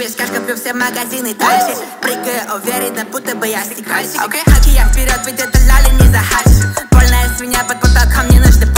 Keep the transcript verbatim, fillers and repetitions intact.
весь кэш, коплю все магазины такси. Прыгаю уверенно, будто бы я стекальщик. Okay. Хаки я вперед, ведь это лали не за хачи. Больная свинья под потолком, не нужно